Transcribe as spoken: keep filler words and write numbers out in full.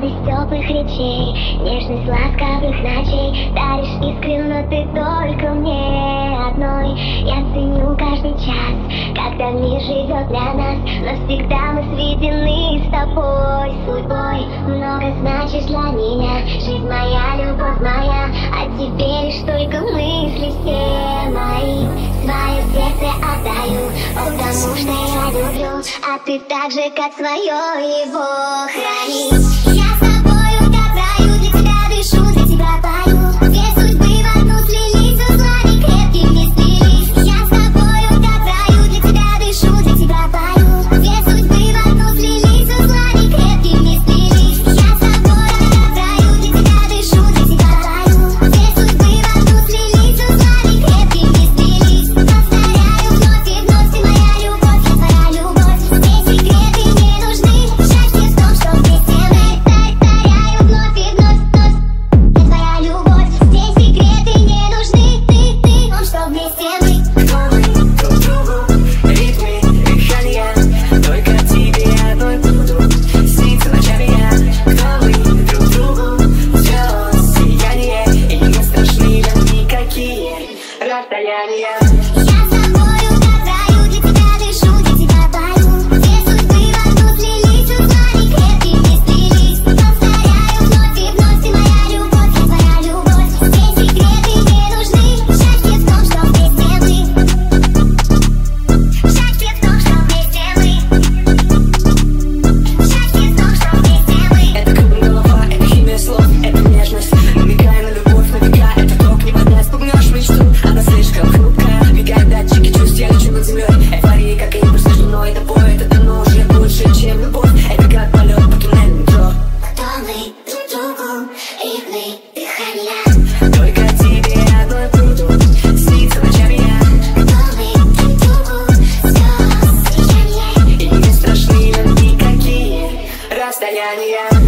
радость теплых речей, нежность ласковых ночей. Даришь искру, но ты только мне одной. Я ценю каждый час, когда мир живет для нас, навсегда мы сведены с тобой судьбой. Много значишь для меня, жизнь моя, любовь моя, а тебе лишь только мысли все мои. Свое сердце отдаю, потому что я люблю, а ты так же, как свое, его храни. Я с тобою как в раю, для тебя дышу, для тебя пою. Две судьбы в одну слились, узлами крепкими сплелись. Я с тобою как в раю, для тебя дышу, для тебя пою. Две судьбы в одну слились, узлами крепкими сплелись. Я с тобою как в раю, для тебя дышу, для тебя пою. Две судьбы в одну слились, узлами крепкими сплелись. Повторяю вновь и вновь, ты моя любовь, я твоя любовь. Здесь секреты не нужны, счастье в том, что вместе мы. Повторяю вновь и вновь, вновь, я твоя любовь. Здесь секреты не нужны, ты, ты, он, что вместе мы. Друг другу, ритмы, дыхания, только тебе одной буду сниться ночами я. Кто мы друг другу, все сияние, и не страшны нам никакие расстояния. Я с тобою как в раю, для тебя дышу, для тебя пою. Две судьбы в одну слились, узлами крепкими сплелись. Повторяю вновь и вновь, ты моя любовь, я твоя любовь. Здесь секреты не нужны, счастье в том, что вместе мы. Счастье в том, что вместе мы. Счастье в том, что вместе мы. Это круг голова, это химия слов, это нежность. Намекая на любовь, на века, это ток, не поддай, спугнешь мечту. Она слишком хрупкая, мигают датчики чувств, я лечу над землей. Эйфория, как импульс между мной и тобой. Это давно уже больше, чем любовь. Это как полет по туннелю метро. Кто мы друг другу, ритмы, дыхания. Только тебе одной буду сниться ночами я. Кто мы друг другу, все сияние. И не страшны нам никакие расстояния.